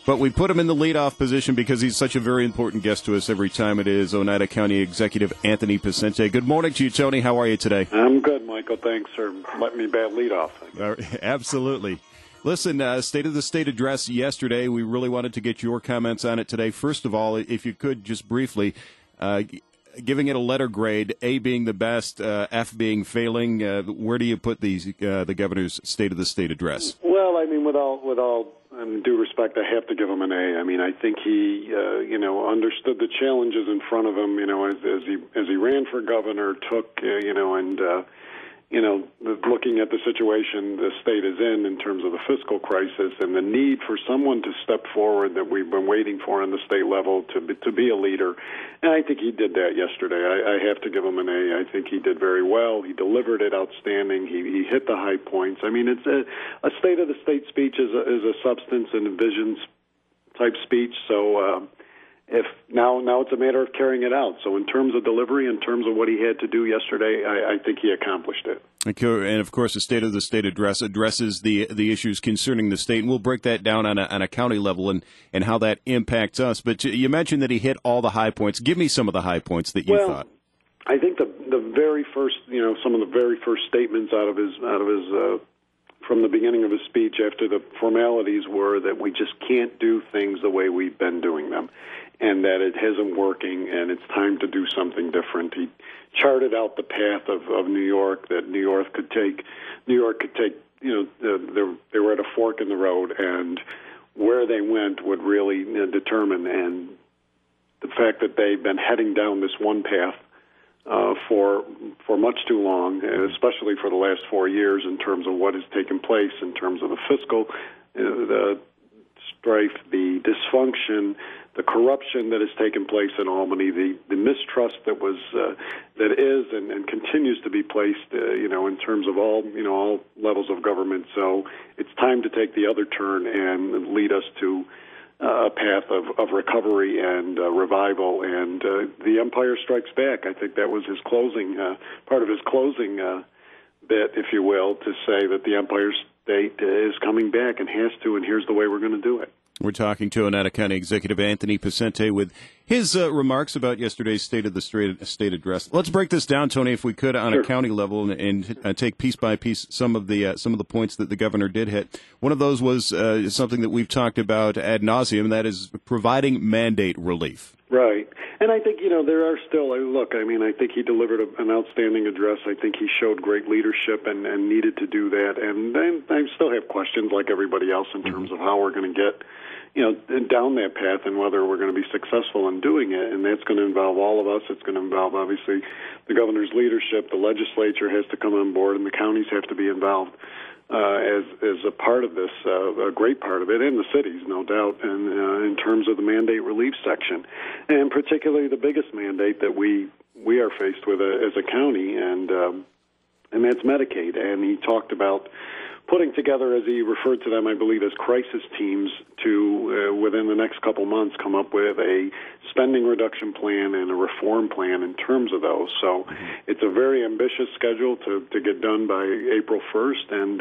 But we put him in the leadoff position because he's such a very important guest to us every time. It is Oneida County Executive Anthony Picente. Good morning to you, Tony. How are you today? I'm good, Michael. Thanks for letting me bat leadoff. Absolutely. Listen, State of the State address yesterday. We really wanted to get your comments on it today. First of all, if you could just briefly, giving it a letter grade, A being the best, F being failing, where do you put the governor's State of the State address? Well, I mean, with all due respect, I have to give him an A. I mean, I think he, understood the challenges in front of him. As he ran for governor, took, looking at the situation the state is in terms of the fiscal crisis and the need for someone to step forward that we've been waiting for on the state level to be a leader. And I think he did that yesterday. I have to give him an A. I think he did very well. He delivered it outstanding. He hit the high points. I mean, it's a State of the State speech is a substance and visions type speech. So if now it's a matter of carrying it out. So in terms of delivery, in terms of what he had to do yesterday, I think he accomplished it. And of course, the State of the State address addresses the issues concerning the state, and we'll break that down on a county level and how that impacts us. But you mentioned that he hit all the high points. Give me some of the high points that you thought. I think the very first, some of the very first statements out of his from the beginning of his speech after the formalities were that we just can't do things the way we've been doing them, and that it isn't working, and it's time to do something different. He charted out the path of New York that New York could take. They were at a fork in the road, and where they went would really determine. And the fact that they've been heading down this one path for much too long, especially for the last 4 years, in terms of what has taken place, in terms of the fiscal, the strife, the dysfunction, the corruption that has taken place in Albany, the mistrust that is and continues to be placed, in terms of all levels of government. So it's time to take the other turn and lead us to a path of recovery and revival, and the Empire Strikes Back. I think that was his closing, part of his closing bit, if you will, to say that the Empire State is coming back and has to, and here's the way we're going to do it. We're talking to Oneida County Executive Anthony Picente with his remarks about yesterday's State of the State address. Let's break this down, Tony, if we could, on a county level, and take piece by piece some of the points that the governor did hit. One of those was something that we've talked about ad nauseum, that is providing mandate relief. Right. And I think, there are still, I think he delivered an outstanding address. I think he showed great leadership and needed to do that. And I still have questions, like everybody else, in terms of how we're going to get, down that path and whether we're going to be successful in doing it. And that's going to involve all of us. It's going to involve, obviously, the governor's leadership. The legislature has to come on board, and the counties have to be involved as a part of this, a great part of it, and the cities, no doubt, and in terms of the mandate relief section, and particularly the biggest mandate that we are faced with as a county, and that's Medicaid. And he talked about putting together, as he referred to them, I believe, as crisis teams to, within the next couple months, come up with a spending reduction plan and a reform plan in terms of those. So it's a very ambitious schedule to get done by April 1st. And,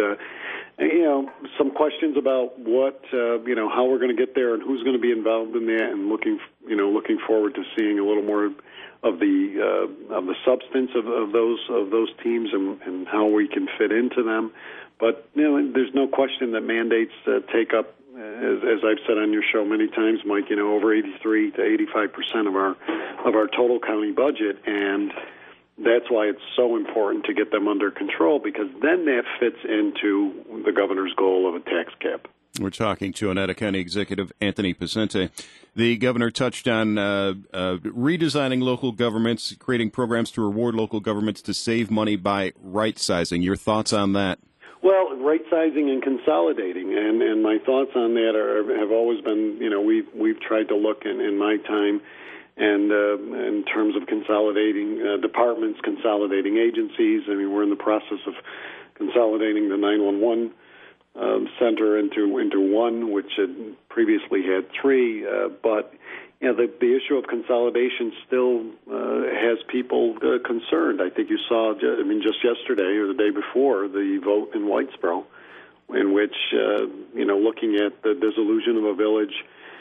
some questions about what, how we're going to get there and who's going to be involved in that, and looking forward to seeing a little more of the substance of those teams and how we can fit into them. But there's no question that mandates take up, as I've said on your show many times, Mike, over 83 to 85% of our total county budget, and that's why it's so important to get them under control, because then that fits into the governor's goal of a tax cap. We're talking to Oneida County Executive Anthony Picente. The governor touched on redesigning local governments, creating programs to reward local governments to save money by right-sizing. Your thoughts on that? Well, right-sizing and consolidating, and my thoughts on that have always been, we've tried to look in my time, and in terms of consolidating departments, consolidating agencies. I mean, we're in the process of consolidating the 911 center into one, which had previously had three, but the issue of consolidation still has people concerned. I think you saw, just yesterday or the day before, the vote in Whitesboro, in which looking at the dissolution of a village,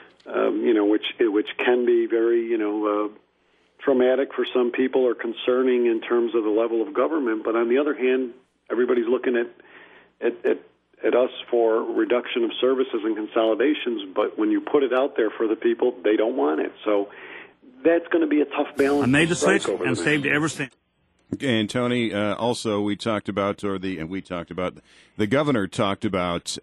which can be very traumatic for some people or concerning in terms of the level of government. But on the other hand, everybody's looking at us for reduction of services and consolidations. But when you put it out there for the people, they don't want it. So that's going to be a tough balance. I made the switch and saved everything. And Tony, also we talked about, the governor talked about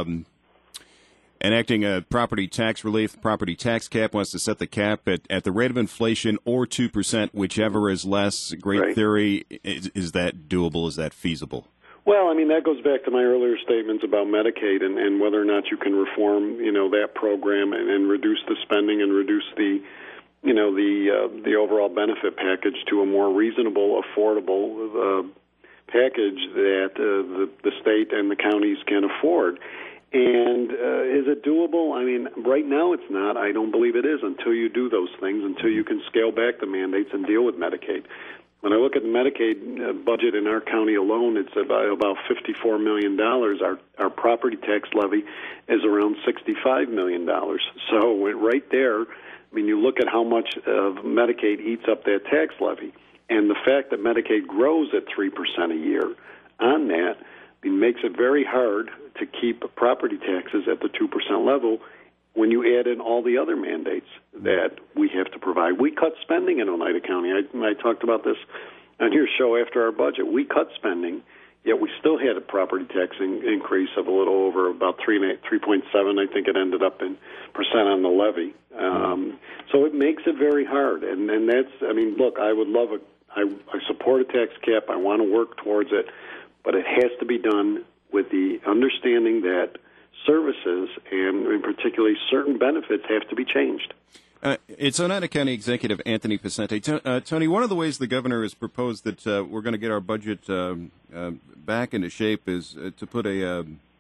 enacting a property tax relief. Property tax cap wants to set the cap at the rate of inflation or 2%, whichever is less. Great right. theory. Is that doable? Is that feasible? Well, I mean, that goes back to my earlier statements about Medicaid and whether or not you can reform, that program and reduce the spending and reduce the overall benefit package to a more reasonable, affordable package that the state and the counties can afford. And is it doable? I mean, right now it's not. I don't believe it is until you do those things, until you can scale back the mandates and deal with Medicaid. When I look at the Medicaid budget in our county alone, it's about $54 million. Our property tax levy is around $65 million. So right there, I mean, you look at how much of Medicaid eats up that tax levy, and the fact that Medicaid grows at 3% a year on that, it makes it very hard to keep property taxes at the 2% level when you add in all the other mandates that we have to provide. We cut spending in Oneida County. I talked about this on your show after our budget. We cut spending, yet we still had a property tax increase of a little over about 3.7, I think it ended up in percent on the levy. So it makes it very hard. And that's, I mean, look, I would love I support a tax cap. I want to work towards it. But it has to be done with the understanding that services and particularly certain benefits have to be changed. It's Oneida County Executive Anthony Picente. Tony, one of the ways the governor has proposed that we're going to get our budget back into shape is to put a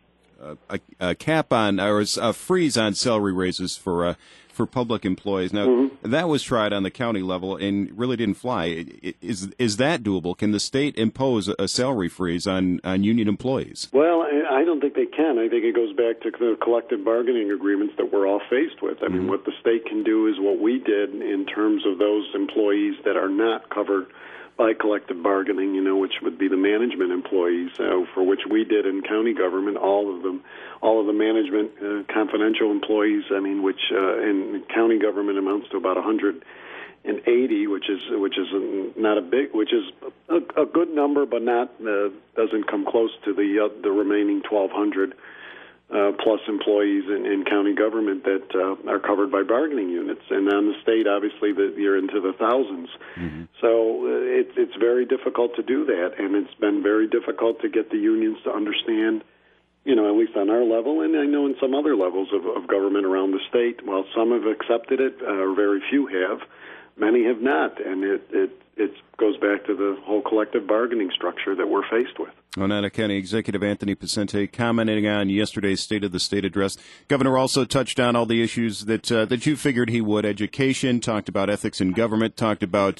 cap on, or a freeze on salary raises for public employees. Now, that was tried on the county level and really didn't fly. Is that doable? Can the state impose a salary freeze on union employees? Well, I don't think they can. I think it goes back to the collective bargaining agreements that we're all faced with. I mean, what the state can do is what we did in terms of those employees that are not covered by collective bargaining, which would be the management employees, for which we did in county government, all of the management confidential employees, I mean, which in county government amounts to about 180, which is not a big, which is a good number, but not doesn't come close to the remaining 1,200 plus employees in county government that are covered by bargaining units. And on the state, obviously, you're into the thousands. So it's very difficult to do that, and it's been very difficult to get the unions to understand, at least on our level, and I know in some other levels of government around the state. While some have accepted it, or very few have, many have not, and it goes back to the whole collective bargaining structure that we're faced with. Oneida County Executive Anthony Picente commenting on yesterday's State of the State address. Governor also touched on all the issues that you figured he would. Education, talked about ethics in government, talked about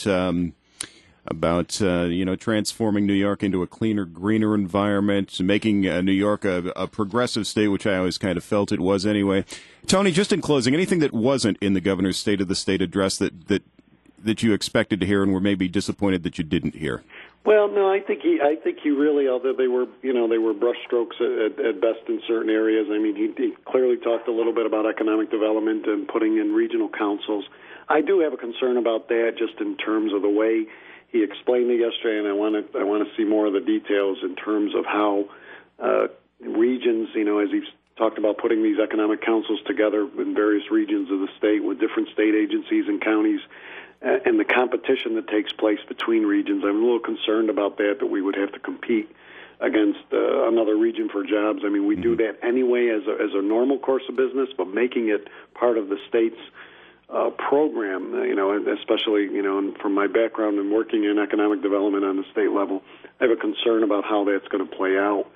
transforming New York into a cleaner, greener environment, making New York a progressive state, which I always kind of felt it was anyway. Tony, just in closing, anything that wasn't in the governor's State of the State address that you expected to hear and were maybe disappointed that you didn't hear? Well, no, I think he really, although they were brushstrokes at best in certain areas. I mean, he clearly talked a little bit about economic development and putting in regional councils. I do have a concern about that, just in terms of the way he explained it yesterday, and I want to see more of the details in terms of how regions, as he's talked about putting these economic councils together in various regions of the state with different state agencies and counties, and the competition that takes place between regions. I'm a little concerned about that we would have to compete against another region for jobs. I mean, we do that anyway as a normal course of business, but making it part of the state's program, especially, from my background in working in economic development on the state level, I have a concern about how that's going to play out.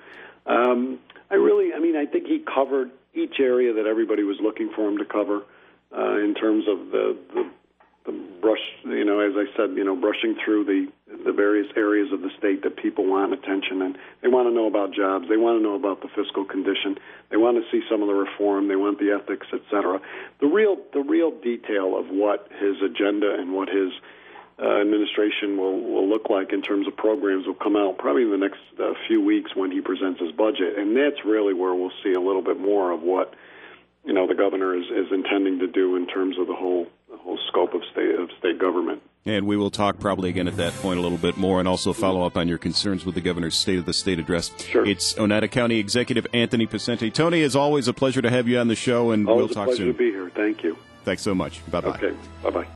I think he covered each area that everybody was looking for him to cover in terms of the brush, as I said, brushing through the various areas of the state that people want attention, and they want to know about jobs. They want to know about the fiscal condition. They want to see some of the reform. They want the ethics, etc. The real detail of what his agenda and what his administration will look like in terms of programs will come out probably in the next few weeks when he presents his budget, and that's really where we'll see a little bit more of what the governor is intending to do in terms of the whole scope of state government. And we will talk probably again at that point a little bit more, and also follow up on your concerns with the governor's State of the State address. Sure. It's Oneida County Executive Anthony Picente. Tony, it's always a pleasure to have you on the show, and we'll talk soon. Always a pleasure to be here. Thank you. Thanks so much. Bye-bye. Okay. Bye-bye.